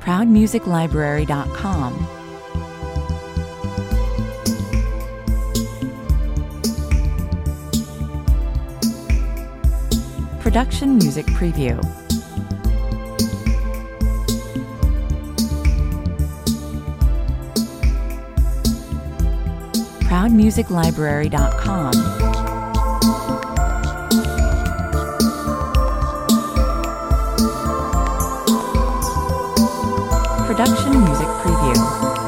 ProudMusicLibrary.com. Production Music Preview. ProudMusicLibrary.com. Production Music Preview.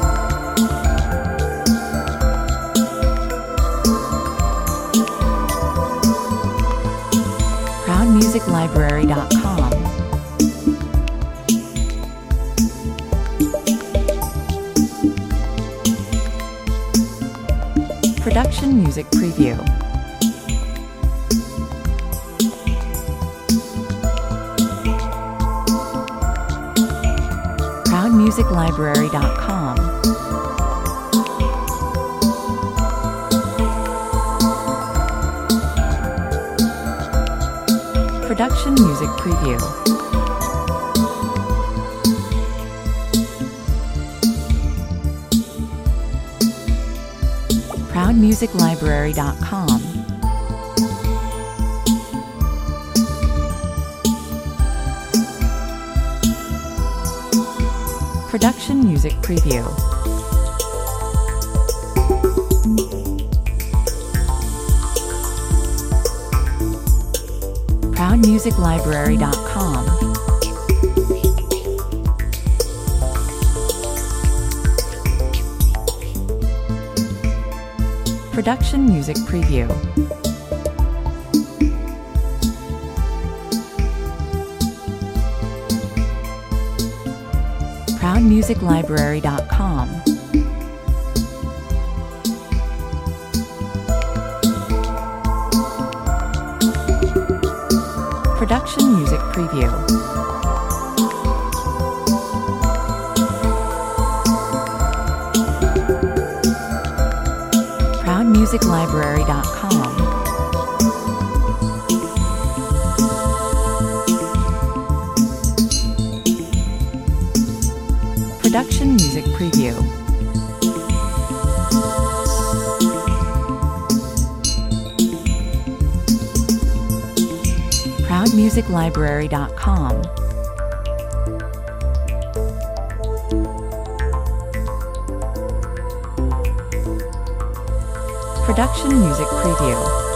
ProudMusicLibrary.com. Production Music Preview. ProudMusicLibrary.com. Production Music Preview. ProudMusicLibrary.com. Production Music Preview. ProudMusicLibrary.com. Production Music Preview. ProudMusicLibrary.com. Production Music Preview. ProudMusicLibrary.com. Production Music Preview. ProudMusicLibrary.com. Production Music Preview.